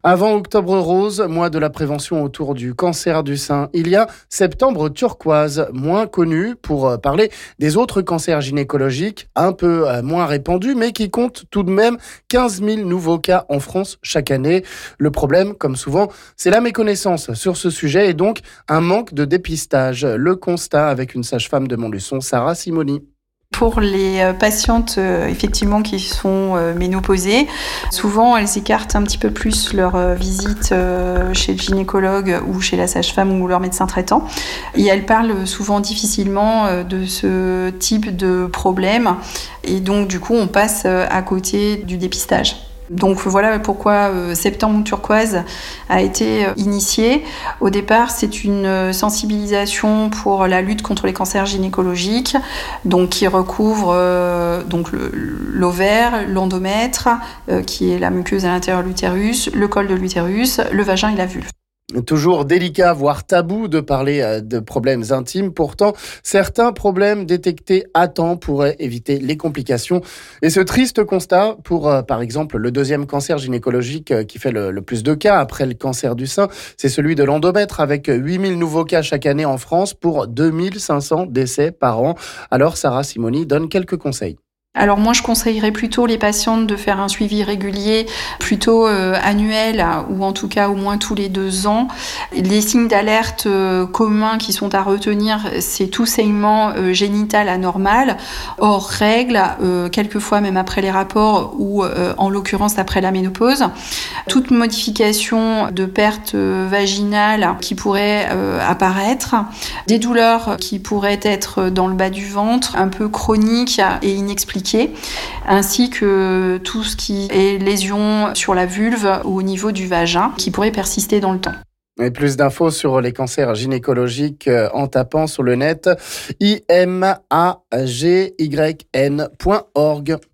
Avant Octobre Rose, mois de la prévention autour du cancer du sein, il y a Septembre Turquoise, moins connu pour parler des autres cancers gynécologiques, un peu moins répandus, mais qui comptent tout de même 15 000 nouveaux cas en France chaque année. Le problème, comme souvent, c'est la méconnaissance sur ce sujet et donc un manque de dépistage. Le constat avec une sage-femme de Montluçon, Sarah Simoni. Pour les patientes effectivement qui sont ménopausées, souvent elles écartent un petit peu plus leur visite chez le gynécologue ou chez la sage-femme ou leur médecin traitant. Et elles parlent souvent difficilement de ce type de problème. Et donc du coup on passe à côté du dépistage. Donc voilà pourquoi Septembre Turquoise a été initié. Au départ, c'est une sensibilisation pour la lutte contre les cancers gynécologiques, donc qui recouvre l'ovaire, l'endomètre, qui est la muqueuse à l'intérieur de l'utérus, le col de l'utérus, le vagin et la vulve. Toujours délicat, voire tabou de parler de problèmes intimes. Pourtant, certains problèmes détectés à temps pourraient éviter les complications. Et ce triste constat pour, par exemple, le deuxième cancer gynécologique qui fait le plus de cas après le cancer du sein, c'est celui de l'endomètre avec 8000 nouveaux cas chaque année en France pour 2500 décès par an. Alors, Sarah Simoni donne quelques conseils. Alors moi, je conseillerais plutôt les patientes de faire un suivi régulier, plutôt annuel ou en tout cas au moins tous les 2 ans. Les signes d'alerte communs qui sont à retenir, c'est tout saignement génital anormal, hors règle, quelquefois même après les rapports ou en l'occurrence après la ménopause. Toute modification de perte vaginale qui pourrait apparaître, des douleurs qui pourraient être dans le bas du ventre, un peu chroniques et inexpliquées, ainsi que tout ce qui est lésions sur la vulve ou au niveau du vagin qui pourrait persister dans le temps. Et plus d'infos sur les cancers gynécologiques en tapant sur le net imagyn.org.